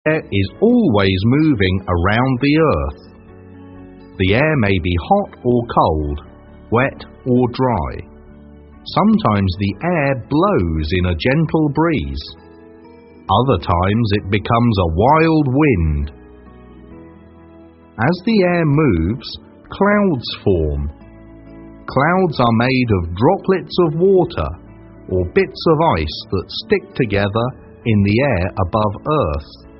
Air is always moving around the earth. The air may be hot or cold, wet or dry. Sometimes the air blows in a gentle breeze. Other times it becomes a wild wind. As the air moves, clouds form. Clouds are made of droplets of water or bits of ice that stick together in the air above Earth.